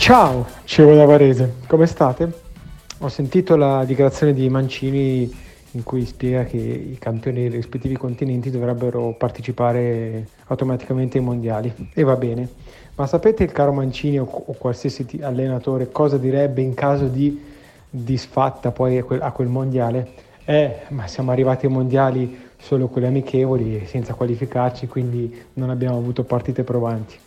Ciao, Ciro da Varese, come state? Ho sentito la dichiarazione di Mancini in cui spiega che i campioni dei rispettivi continenti dovrebbero partecipare automaticamente ai mondiali, e va bene. Ma sapete il caro Mancini o qualsiasi allenatore cosa direbbe in caso di disfatta poi a quel mondiale? Ma siamo arrivati ai mondiali solo con le amichevoli e senza qualificarci, quindi non abbiamo avuto partite provanti.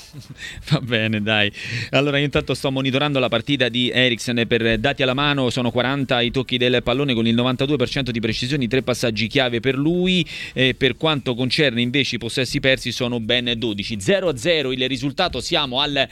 Va bene, dai. Allora io intanto sto monitorando la partita di Eriksen. Per dati alla mano sono 40 i tocchi del pallone con il 92% di precisione, 3 passaggi chiave per lui. Per quanto concerne invece i possessi persi sono ben 12. 0-0 il risultato, siamo al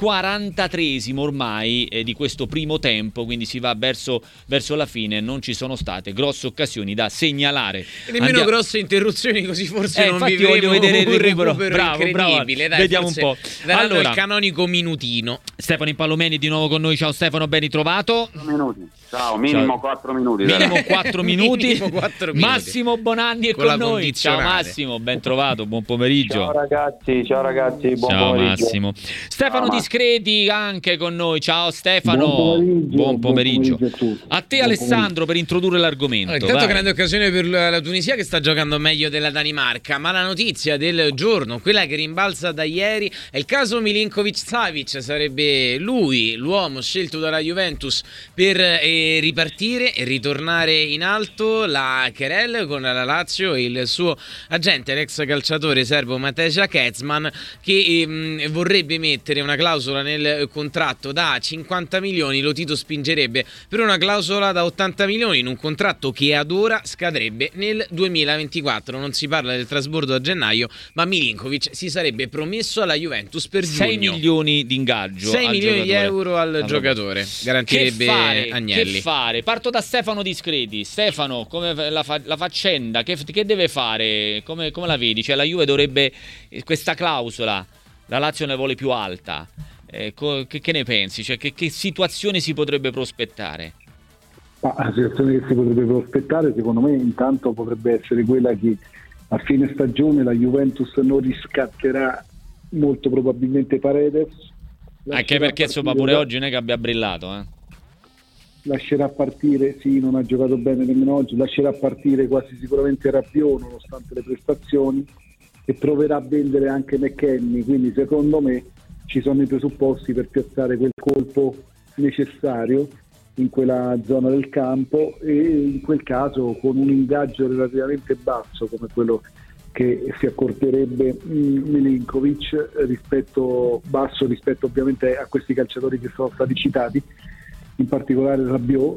43esimo ormai di questo primo tempo, quindi si va verso la fine. Non ci sono state grosse occasioni da segnalare. Nemmeno grosse interruzioni, così forse non infatti vivremo voglio vedere il recupero. incredibile. Dai, vediamo un po'. Daranno il canonico minutino. Stefano Impallomeni di nuovo con noi. Ciao Stefano, ben ritrovato. 4 minuti. Ciao, minimo 4 minuti. Minimo 4 minuti. Minimo 4 minuti. Massimo Bonanni è con noi. Ciao Massimo, ben trovato, buon pomeriggio. Ciao ragazzi, buon ciao pomeriggio. Massimo. Stefano Discreti anche con noi. Ciao Stefano. Buon pomeriggio. A te Alessandro per introdurre l'argomento. Allora, intanto grande occasione per la Tunisia che sta giocando meglio della Danimarca, ma la notizia del giorno, quella che rimbalza da ieri, è il caso Milinkovic-Savic. Sarebbe lui l'uomo scelto dalla Juventus per ripartire e ritornare in alto. La Querelle con la Lazio e il suo agente, l'ex calciatore serbo Mateja Kezman, che vorrebbe mettere una clausola nel contratto da 50 milioni. Lo Tito spingerebbe per una clausola da 80 milioni in un contratto che ad ora scadrebbe nel 2024. Non si parla del trasbordo a gennaio, ma Milinkovic si sarebbe promesso alla Juventus per 6 giugno. milioni di ingaggio, 6 milioni giocatore. Di euro al giocatore, garantirebbe Agnelli. Che fare? Parto da Stefano Discreti. Stefano, come la faccenda, che deve fare? Come la vedi? Cioè la Juve dovrebbe, questa clausola, la Lazio ne vuole più alta. Che ne pensi? Cioè, che situazione si potrebbe prospettare? La situazione che si potrebbe prospettare, secondo me, intanto potrebbe essere quella che a fine stagione la Juventus non riscatterà molto probabilmente Paredes. Anche perché insomma pure oggi non è che abbia brillato. Lascerà partire, sì, non ha giocato bene nemmeno oggi, lascerà partire quasi sicuramente Rabiot nonostante le prestazioni, e proverà a vendere anche McKennie, quindi secondo me ci sono i presupposti per piazzare quel colpo necessario in quella zona del campo, e in quel caso con un ingaggio relativamente basso come quello che si accorderebbe Milinkovic, rispetto ovviamente a questi calciatori che sono stati citati, in particolare Rabiot,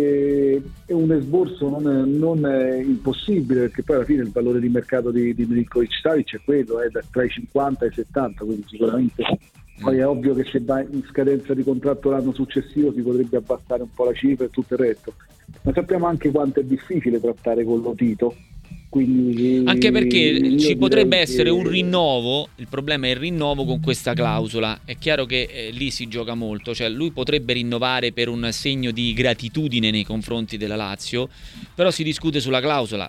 e un esborso non è impossibile, perché poi alla fine il valore di mercato di Milinkovic-Savic è quello, è tra i 50 e i 70, quindi sicuramente poi è ovvio che se va in scadenza di contratto l'anno successivo si potrebbe abbassare un po' la cifra e tutto il resto, ma sappiamo anche quanto è difficile trattare con lo Tito. Quindi anche perché ci potrebbe essere un rinnovo, il problema è il rinnovo con questa clausola. È chiaro che lì si gioca molto, cioè lui potrebbe rinnovare per un segno di gratitudine nei confronti della Lazio, però si discute sulla clausola,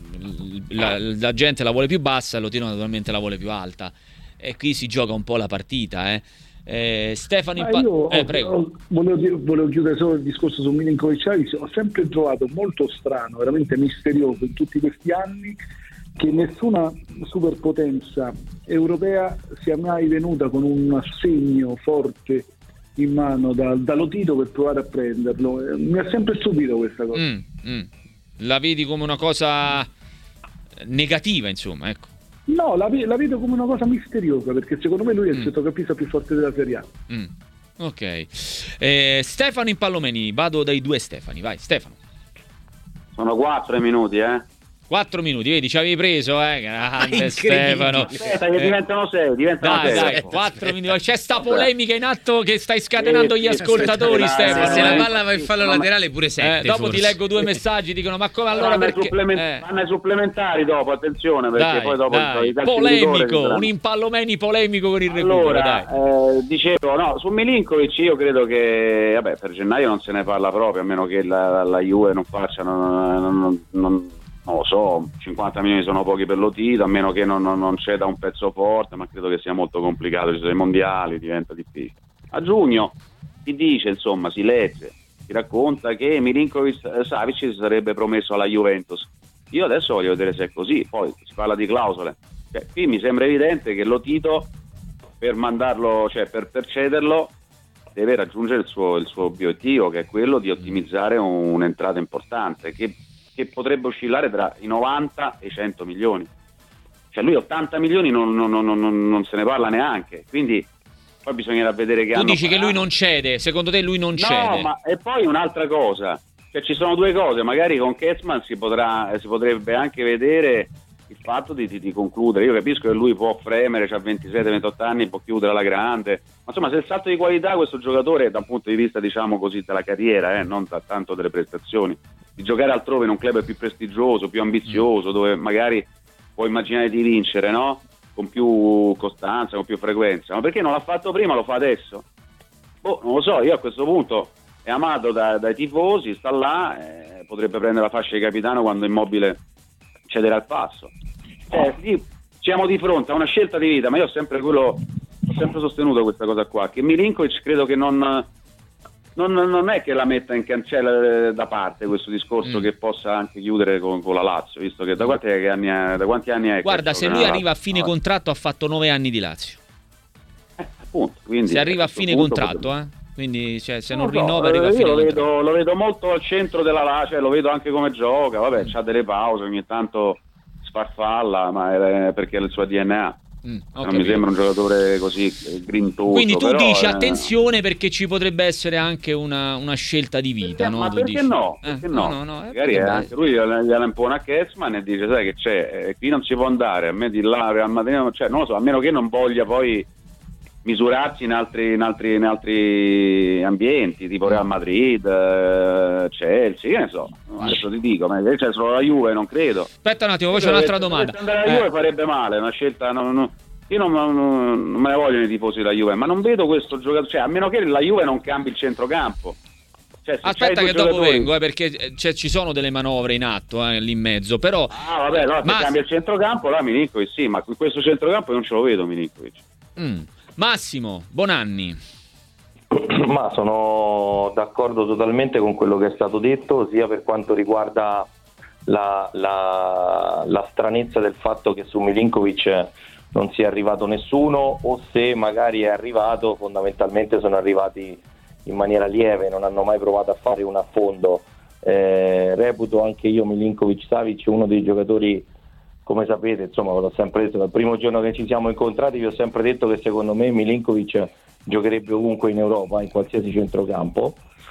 la gente la vuole più bassa, lo Tino naturalmente la vuole più alta, e qui si gioca un po' la partita. Stefano prego. Volevo chiudere solo il discorso su Milinkovic-Savic. Ho sempre trovato molto strano, veramente misterioso in tutti questi anni, che nessuna superpotenza europea sia mai venuta con un assegno forte in mano dallo Tito per provare a prenderlo. Mi ha sempre stupito questa cosa. La vedi come una cosa negativa, insomma, ecco. No, la vedo come una cosa misteriosa, perché secondo me lui è il centrocampista più forte della Serie A. Ok. Stefano Impallomeni, vado dai due Stefani, vai Stefano. Sono 4 minuti, 4 minuti, vedi, ci avevi preso, grande Stefano. Aspetta, che diventano 6, dai, 4 minuti. C'è sta polemica in atto che stai scatenando gli ascoltatori, Stefano. Se la palla va in fallo laterale pure 7. Dopo ti leggo 2 messaggi, dicono ma come allora perché vanno ai supplementari dopo, attenzione, perché poi dopo polemico, un Impallomeni polemico con il recupero, dai. Dicevo, no, su Milinkovic io credo che per gennaio non se ne parla proprio, a meno che la Juve non faccia non lo so, 50 milioni sono pochi per lo Tito, a meno che non c'è da un pezzo forte, ma credo che sia molto complicato, ci sono i mondiali, diventa difficile. A giugno si dice, insomma, si legge, si racconta che Milinkovic-Savic si sarebbe promesso alla Juventus. Io adesso voglio vedere se è così, poi si parla di clausole. Qui mi sembra evidente che lo Tito, per mandarlo, cioè per cederlo, deve raggiungere il suo obiettivo, che è quello di ottimizzare un'entrata importante, che potrebbe oscillare tra i 90 e i 100 milioni. Cioè lui 80 milioni non se ne parla neanche, quindi poi bisognerà vedere che tu dici che lui non cede, secondo te lui non cede? No, ma e poi un'altra cosa, cioè ci sono due cose, magari con Kessman si potrebbe anche vedere il fatto di concludere. Io capisco che lui può fremere, c'ha 27-28 anni, può chiudere alla grande, ma insomma se il salto di qualità questo giocatore da un punto di vista, diciamo così, della carriera, non tanto delle prestazioni, di giocare altrove in un club più prestigioso, più ambizioso, dove magari può immaginare di vincere, no? Con più costanza, con più frequenza, ma perché non l'ha fatto prima, lo fa adesso? Non lo so, io a questo punto è amato dai tifosi, sta là, potrebbe prendere la fascia di capitano quando Immobile cederà il passo. Siamo di fronte a una scelta di vita, ma io ho sempre sostenuto questa cosa qua, che Milinkovic credo che non è che la metta in cancella da parte questo discorso, che possa anche chiudere con la Lazio, visto che da quanti anni è? Guarda, se lui arriva a fine contratto ha fatto 9 anni di Lazio. Appunto, quindi se arriva a fine contratto, quindi cioè, se non rinnova arriva a fine contratto. Lo vedo molto al centro della Lazio, lo vedo anche come gioca, vabbè, c'ha delle pause, ogni tanto sfarfalla, ma è perché è il suo DNA. Non mi sembra un giocatore così grintoso. Quindi tu però, dici attenzione, perché ci potrebbe essere anche una scelta di vita, no? Ma tu perché dici? no? Perché no? Magari anche lui gliela impone a Kessman e dice: sai che c'è, qui non si può andare, a me di là Real Madrid, cioè, non lo so, a meno che non voglia poi misurarsi in altri ambienti, tipo Real Madrid, Chelsea, che ne so, adesso ti dico, ma c'è solo la Juve, non credo. Aspetta un attimo, poi c'è un'altra domanda. Se andare alla Juve farebbe male, una scelta, io non me ne vogliono i tifosi della Juve, ma non vedo questo giocatore, cioè a meno che la Juve non cambi il centrocampo. Cioè, aspetta che dopo vengo, perché ci sono delle manovre in atto lì in mezzo, però vabbè, no, se cambia il centrocampo, là Milinkovic sì, ma questo centrocampo io non ce lo vedo Milinkovic. Massimo Bonanni. Ma sono d'accordo totalmente con quello che è stato detto, sia per quanto riguarda la stranezza del fatto che su Milinkovic non sia arrivato nessuno, o se magari è arrivato, fondamentalmente sono arrivati in maniera lieve, non hanno mai provato a fare un affondo. Reputo anche io Milinkovic-Savic uno dei giocatori, come sapete, insomma, ve l'ho sempre detto dal primo giorno che ci siamo incontrati, vi ho sempre detto che secondo me Milinkovic giocherebbe ovunque in Europa, in qualsiasi centrocampo,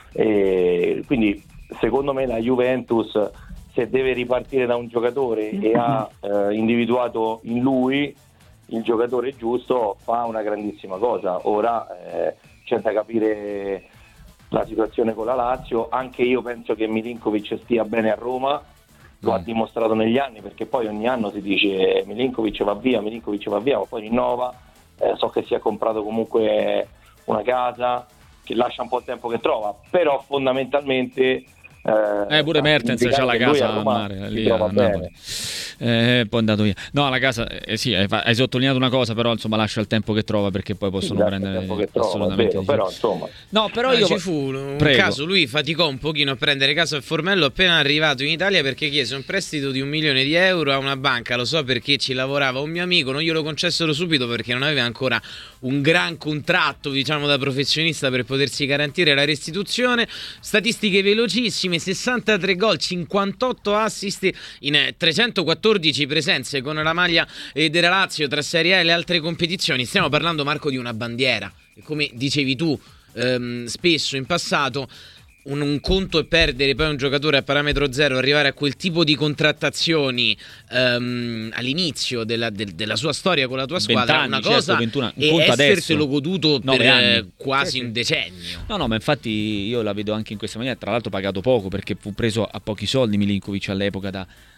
e quindi secondo me la Juventus, se deve ripartire da un giocatore e ha individuato in lui il giocatore giusto, fa una grandissima cosa. Ora c'è da capire la situazione con la Lazio. Anche io penso che Milinkovic stia bene a Roma, lo ha dimostrato negli anni, perché poi ogni anno si dice Milinkovic va via, ma poi rinnova. So che si è comprato comunque una casa, che lascia un po' il tempo che trova, però fondamentalmente pure Mertens c'ha la casa a mare lì a Napoli. Poi è andato via. No, la casa sì, hai sottolineato una cosa, però insomma lascia il tempo che trova, perché poi possono prendere il tempo che trova, assolutamente vero, però insomma. No, però io ci fu un caso, lui faticò un pochino a prendere casa a Formello appena arrivato in Italia, perché chiese un prestito di 1 milione di euro a una banca, lo so perché ci lavorava un mio amico, non glielo concessero subito perché non aveva ancora un gran contratto, diciamo, da professionista per potersi garantire la restituzione. Statistiche velocissime: 63 gol, 58 assist in 314 presenze con la maglia della Lazio tra Serie A e le altre competizioni. Stiamo parlando, Marco, di una bandiera, e come dicevi tu spesso in passato, un conto è perdere poi un giocatore a parametro zero, arrivare a quel tipo di contrattazioni all'inizio della sua storia con la tua squadra, anni, una cosa, 21, e esserselo goduto per quasi un decennio. No, ma infatti io la vedo anche in questa maniera. Tra l'altro pagato poco, perché fu preso a pochi soldi Milinkovic all'epoca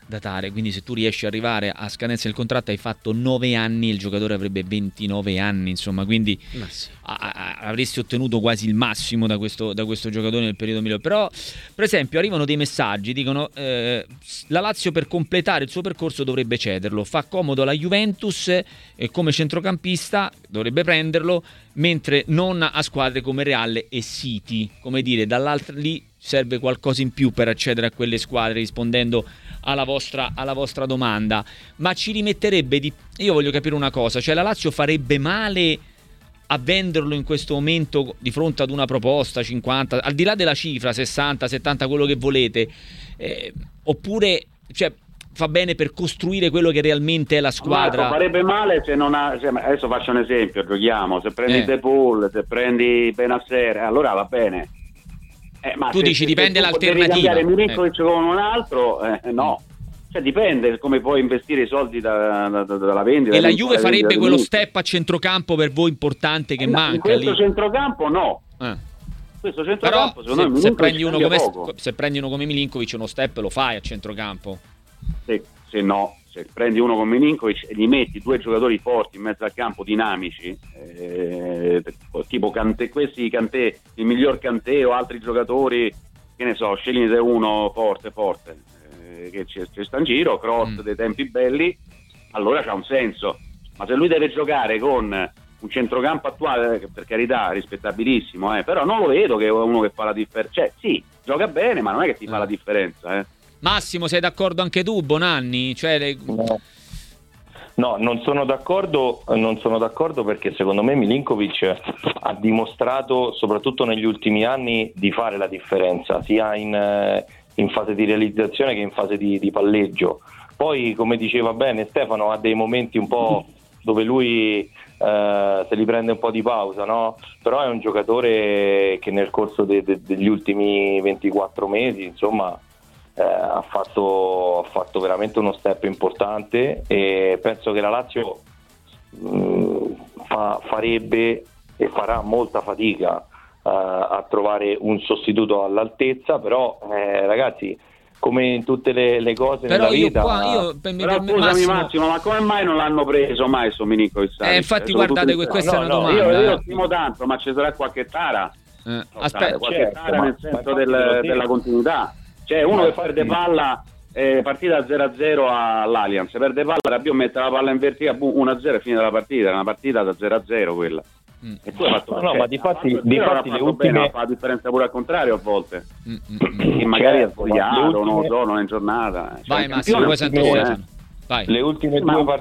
datare, quindi se tu riesci ad arrivare a scadenza del contratto hai fatto 9 anni, il giocatore avrebbe 29 anni, insomma, quindi Sì. avresti ottenuto quasi il massimo da questo giocatore nel periodo migliore. Però, per esempio, arrivano dei messaggi, dicono la Lazio per completare il suo percorso dovrebbe cederlo, fa comodo alla Juventus come centrocampista, dovrebbe prenderlo, mentre non a squadre come Real e City, come dire, dall'altra lì serve qualcosa in più per accedere a quelle squadre, rispondendo alla vostra domanda. Ma ci rimetterebbe io voglio capire una cosa, cioè la Lazio farebbe male a venderlo in questo momento di fronte ad una proposta 50, al di là della cifra 60, 70, quello che volete, oppure cioè fa bene per costruire quello che realmente è la squadra? Marco, farebbe male se non ha, adesso faccio un esempio, giochiamo, se prendi De Paul, se prendi Benasser, allora va bene. Ma tu dici dipende l'alternativa. Devi cambiare Milinkovic con un altro, no. Cioè dipende come puoi investire i soldi dalla vendita. E la Juve farebbe quello step a centrocampo per voi importante che manca in questo lì? Centrocampo no. Questo centrocampo però se prendi uno come Milinkovic uno step lo fai a centrocampo. Se prendi uno come Milinkovic e gli metti 2 giocatori forti in mezzo al campo, dinamici, tipo Kanté, il miglior Kanté o altri giocatori, che ne so, scegliete uno forte, che ci sta in giro, Kroos dei tempi belli, allora c'ha un senso. Ma se lui deve giocare con un centrocampo attuale, per carità, rispettabilissimo, però non lo vedo che è uno che fa la differenza. Cioè, sì, gioca bene, ma non è che ti fa la differenza, Massimo, sei d'accordo anche tu, Bonanni? No, non sono d'accordo perché secondo me Milinkovic ha dimostrato, soprattutto negli ultimi anni, di fare la differenza, sia in fase di realizzazione che in fase di palleggio. Poi, come diceva bene Stefano, ha dei momenti un po' dove lui se li prende un po' di pausa, no? Però è un giocatore che nel corso degli ultimi 24 mesi, insomma, ha fatto veramente uno step importante, e penso che la Lazio farebbe e farà molta fatica a trovare un sostituto all'altezza, però ragazzi, come in tutte le cose però nella vita. Però scusami Massimo, ma come mai non l'hanno preso mai su Milinkovic? Infatti guardate, questa è una domanda. Io lo stimo tanto, ma ci sarà qualche tara? Aspetta, qualche tara nel senso della continuità. Cioè uno che perde palla, partita 0-0 all'Allianz, perde palla, Rabiot mette la palla in verticale, 1-0 e finita la partita, è una partita da 0-0 quella. E tu hai fatto ma difatti le ultime fa la differenza pure al contrario a volte. Che magari ha sbagliato, non lo so, non è in giornata. Vai Massimo, poi sento Stefano. Le ultime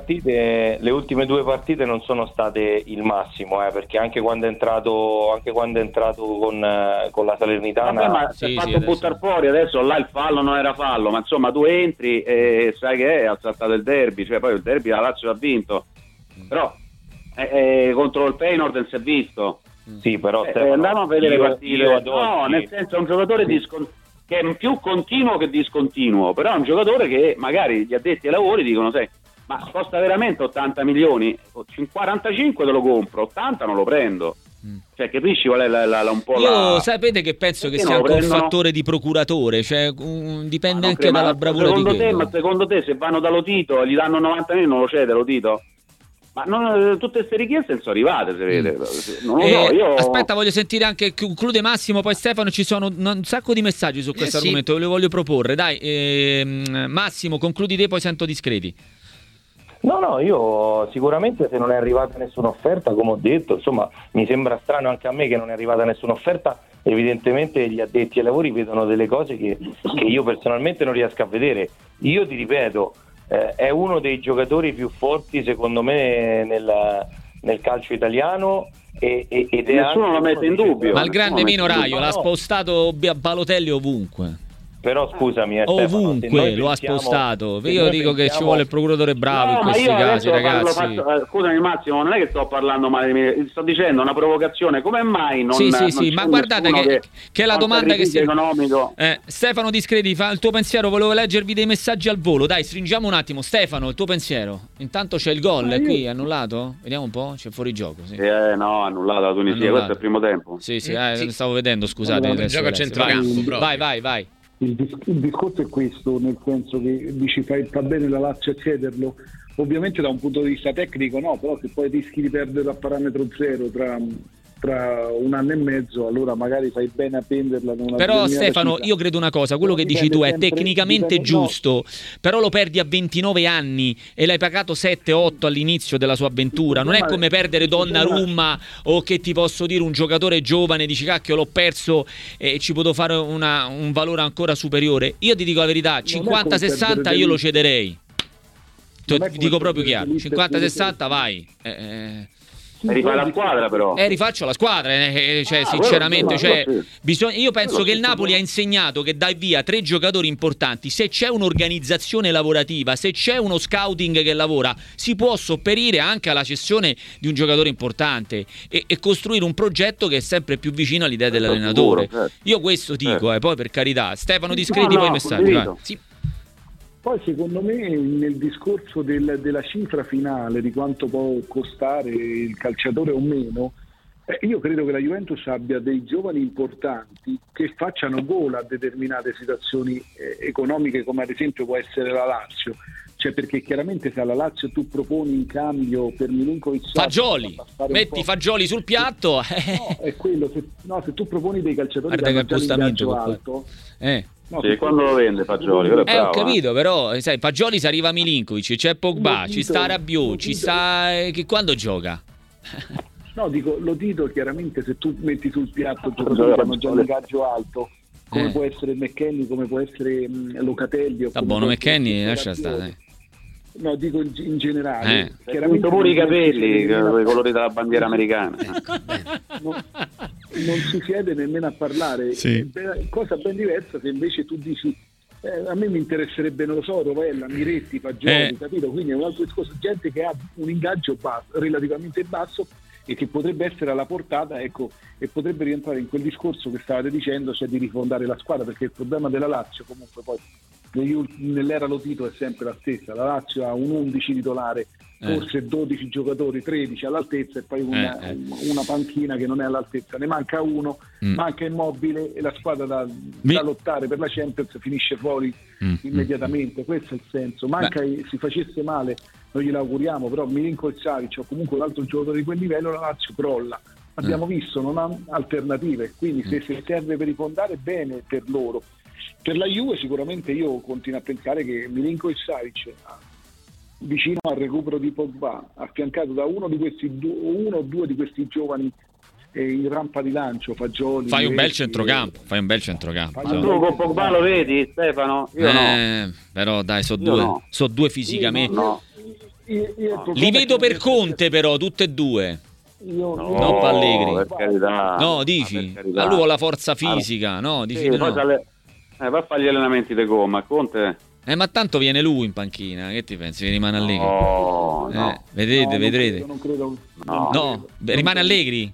due partite non sono state il massimo, perché anche quando è entrato con la Salernitana, ma si è fatto buttare fuori. Adesso là il fallo non era fallo, ma insomma tu entri e sai che ha saltato il derby, cioè poi il derby la Lazio ha vinto, però contro il Feyenoord non si è visto. Sì, però andiamo a vedere le partite. No, nel senso è un giocatore che è più continuo che discontinuo, però è un giocatore che magari gli addetti ai lavori dicono: sai, ma costa veramente 80 milioni, 45 te lo compro, 80 non lo prendo. Cioè, capisci qual è un po' Io sapete che penso che sia anche un fattore di procuratore, cioè dipende anche dalla bravura di quello. Ma secondo te se vanno da Lotito e gli danno 90 milioni non lo cede Lotito? Ma tutte queste richieste non sono arrivate, si vede. Non lo so, aspetta, voglio sentire anche, conclude Massimo, poi Stefano, ci sono un sacco di messaggi su questo argomento, ve lo voglio proporre. Dai, Massimo, concludi te, poi sento discreti. No, io sicuramente, se non è arrivata nessuna offerta, come ho detto, insomma, mi sembra strano anche a me che non è arrivata nessuna offerta. Evidentemente gli addetti ai lavori vedono delle cose che io personalmente non riesco a vedere. Io ti ripeto, è uno dei giocatori più forti secondo me nel calcio italiano, ed è nessuno lo mette in dubbio. Ma il grande Mino Raio l'ha spostato Balotelli ovunque. Però scusami, ovunque lo ha spostato. Io dico che ci vuole il procuratore bravo in questi casi, ragazzi. Scusami Massimo, non è che sto parlando male di me, sto dicendo una provocazione. Come mai non sì, ma guardate che è la domanda che si economico. Stefano Discreti fa il tuo pensiero, volevo leggervi dei messaggi al volo. Dai, stringiamo un attimo. Stefano, il tuo pensiero. Intanto c'è il gol qui, è annullato? Vediamo un po', c'è fuori gioco, sì. No, annullato la Tunisia, questo è il primo tempo. Sì, stavo vedendo, scusate. Gioco a centrocampo. Vai. Il discorso è questo, nel senso che dici fa bene la Lazio a cederlo, ovviamente da un punto di vista tecnico no, però se poi rischi di perdere a parametro zero tra un anno e mezzo, allora magari fai bene a venderla. Però Stefano, cifra. io credo una cosa, quello che dici tu è tecnicamente giusto, però lo perdi a 29 anni e l'hai pagato 7-8 all'inizio della sua avventura. Non è come perdere Donnarumma o, che ti posso dire, un giocatore giovane, dici cacchio l'ho perso e ci potevo fare un valore ancora superiore. Io ti dico la verità, 50-60 io lo cederei. Ti dico proprio chiaro, 50-60 vai. Rifai la squadra però. Rifaccio la squadra, cioè, sinceramente, io penso che il Napoli ha insegnato che dai via 3 giocatori importanti. Se c'è un'organizzazione lavorativa, se c'è uno scouting che lavora, si può sopperire anche alla cessione di un giocatore importante e costruire un progetto che è sempre più vicino all'idea dell'allenatore. Io questo dico, poi per carità. Stefano, discreti poi i messaggi. Sì. Poi secondo me nel discorso della cifra finale, di quanto può costare il calciatore o meno, io credo che la Juventus abbia dei giovani importanti che facciano gola a determinate situazioni economiche, come ad esempio può essere la Lazio. Cioè, perché chiaramente se alla Lazio tu proponi in cambio per Milinkovic Fagioli, metti Fagioli sul piatto. No, è quello, se tu proponi dei calciatori che hanno già l'ingaggio alto, no, sì, quando lo vende Fagioli? Ho capito, però sai, Fagioli se arriva Milinkovic, c'è Pogba, ci sta Rabiot, ci sta quando gioca? No, dico, lo dico chiaramente, se tu metti sul piatto giocatori che hanno già l'ingaggio alto, come può essere McKennie, come può essere Locatelli, sta buono McKennie, lascia stare. No, dico in generale. Chiaramente pure i capelli, con i colori della bandiera americana. Non si siede nemmeno a parlare. Sì. Cosa ben diversa se invece tu dici a me mi interesserebbe, non lo so, Rovella, Miretti, Fagioli, capito? Quindi è un altro discorso, gente che ha un ingaggio relativamente basso e che potrebbe essere alla portata, ecco, e potrebbe rientrare in quel discorso che stavate dicendo, cioè di rifondare la squadra, perché il problema della Lazio comunque poi nell'era Lotito è sempre la stessa. La Lazio ha un 11 titolare, forse 12 giocatori, 13 all'altezza e poi una panchina che non è all'altezza, ne manca uno, manca Immobile e la squadra da lottare per la Champions finisce fuori immediatamente. Questo è il senso. Si facesse male, non glielo auguriamo, però Milinkovic-Savic o comunque un altro giocatore di quel livello, la Lazio crolla. Abbiamo visto, non ha alternative, quindi se serve per rifondare, bene per loro. Per la Juve sicuramente io continuo a pensare che Milinkovic-Savic, vicino al recupero di Pogba, affiancato da uno o due di questi giovani in rampa di lancio, Fagioli, fai un bel centrocampo. Tu con Pogba lo vedi, Stefano? Io no. Però dai, so due fisicamente. Io li vedo per Conte, però tutte e due. No, Allegri. Per carità. No, dici? A lui ha la forza fisica, no? Dici sì, no. Va a fare gli allenamenti di gomma, Conte. Ma tanto viene lui in panchina, che ti pensi? Che rimane Allegri? No. Vedrete. Non credo. No, rimane Allegri?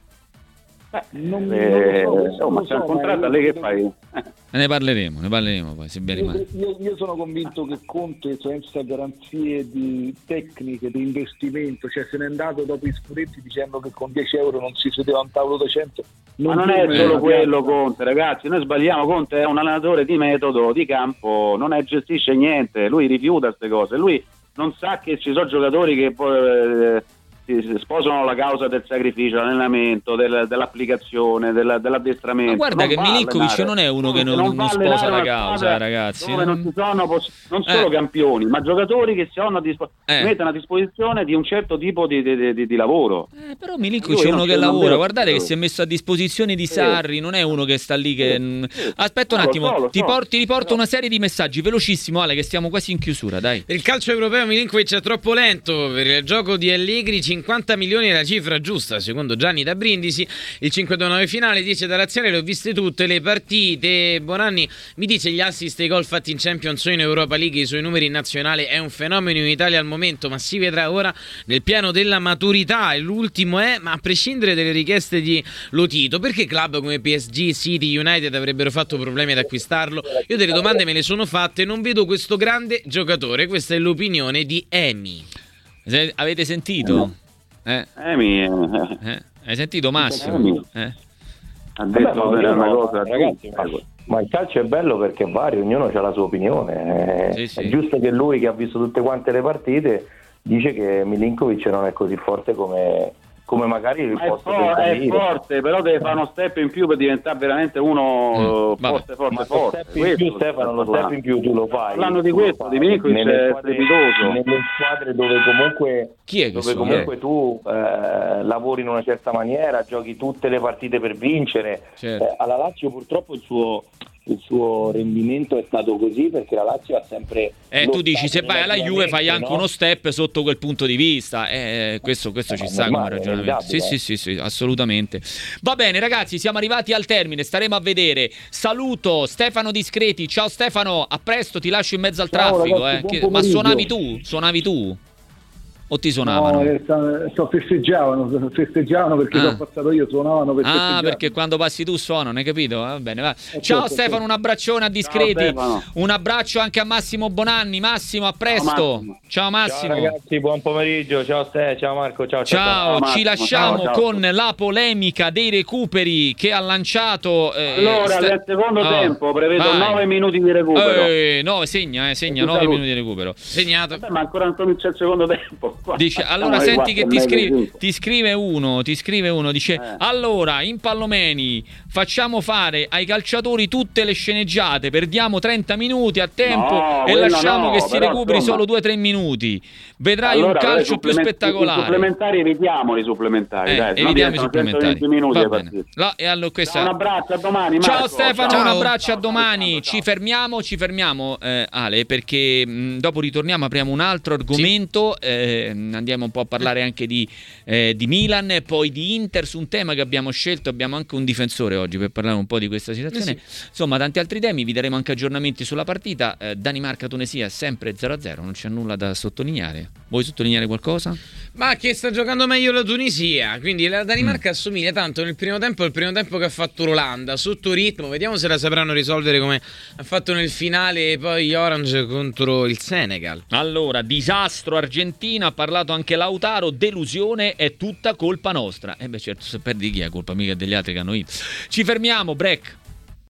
Non lo so, ma c'è un contratto, lei che fai? Ne parleremo poi, se ben rimane. Io sono convinto che Conte, senza garanzie di tecniche, di investimento, cioè se n'è andato dopo i scudetti dicendo che con 10 euro non si sedeva a un tavolo da 100. Ma non è solo quello Conte, ragazzi, noi sbagliamo. Conte è un allenatore di metodo, di campo, non gestisce niente, lui rifiuta queste cose, lui non sa che ci sono giocatori che poi si sposano la causa del sacrificio, dell'allenamento, dell'applicazione, dell'addestramento. Ma guarda che Milinkovic non è uno che non sposa la causa, ragazzi. Dove non ci sono non solo campioni, ma giocatori che si mettono a disposizione di un certo tipo di lavoro. Però Milinkovic è uno che lavora, guardate che si è messo a disposizione di Sarri, non è uno che sta lì che... Aspetta un attimo, ti riporto una serie di messaggi velocissimo, Ale, che stiamo quasi in chiusura, dai. Il calcio europeo Milinkovic è troppo lento per il gioco di Allegri. 50 milioni è la cifra giusta, secondo Gianni da Brindisi. Il 5-9 finale, dice da Laziale, le ho viste tutte le partite. Bonanni mi dice gli assist e i gol fatti in Champions o in Europa League, i suoi numeri in nazionale, è un fenomeno in Italia al momento, ma si vedrà ora nel piano della maturità. E l'ultimo è, ma a prescindere dalle richieste di Lotito, perché club come PSG, City, United avrebbero fatto problemi ad acquistarlo? Io delle domande me le sono fatte, non vedo questo grande giocatore. Questa è l'opinione di Emi. Avete sentito? Hai Hai sentito Massimo? ha detto una cosa, ragazzi, ma il calcio è bello perché è vario, ognuno ha la sua opinione. È giusto che lui, che ha visto tutte quante le partite, dice che Milinkovic non è così forte come magari il posto è forte, però deve fare uno step in più per diventare veramente uno forte. Lo step in più, Stefano, lo step in più tu lo fai. Parlando di questo, di Milinkovic è strepitoso. Nelle squadre dove comunque tu lavori in una certa maniera, giochi tutte le partite per vincere. Certo. Alla Lazio purtroppo il suo rendimento è stato così perché la Lazio ha sempre tu dici se vai alla Juve fai anche uno step sotto quel punto di vista, questo ci sta come ragionamento. Sì, assolutamente. Va bene ragazzi, siamo arrivati al termine, staremo a vedere. Saluto Stefano Discreti, ciao Stefano, a presto, ti lascio in mezzo al traffico. Ragazzi, ma suonavi tu? O ti suonavano? No, festeggiavano perché l'ho passato io, suonavano per festeggiare. Perché quando passi tu suonano, hai capito? Va bene, va. Ciao Stefano, un abbraccione a Discreti, un abbraccio anche a Massimo Bonanni. Massimo, a presto. Ciao Massimo. Ciao ragazzi, buon pomeriggio. Ciao Ste, ciao Marco, ciao. Ci lasciamo con la polemica dei recuperi che ha lanciato. Allora, nel secondo tempo prevedo 9 minuti di recupero. Segna 9 minuti di recupero. Segnato. Ma ancora non comincia il secondo tempo. Dice, allora senti che ti scrive uno, dice allora in Pallomeni facciamo fare ai calciatori tutte le sceneggiate, perdiamo 30 minuti a tempo e lasciamo che si recuperi solo 2-3 minuti, vedrai un calcio più spettacolare. I supplementari evitiamo i supplementari, evitiamo i supplementari. Minuti e allora questa... Un abbraccio, a domani Marco. Ciao Stefano, ciao. un abbraccio, a domani. Ci fermiamo Ale, perché dopo ritorniamo, apriamo un altro argomento. Andiamo un po' a parlare anche di Milan e poi di Inter, su un tema che abbiamo scelto. Abbiamo anche un difensore oggi per parlare un po' di questa situazione. Insomma, tanti altri temi, vi daremo anche aggiornamenti sulla partita. Danimarca-Tunisia sempre 0-0, non c'è nulla da sottolineare. Vuoi sottolineare qualcosa? Ma che sta giocando meglio la Tunisia, quindi la Danimarca assomiglia tanto nel primo tempo al primo tempo che ha fatto l'Olanda, sotto ritmo. Vediamo se la sapranno risolvere come ha fatto nel finale poi gli Orange contro il Senegal. Allora, disastro Argentina, ha parlato anche Lautaro, delusione, è tutta colpa nostra. Certo, se perdi chi è colpa mica degli altri che hanno vinto. Ci fermiamo, break.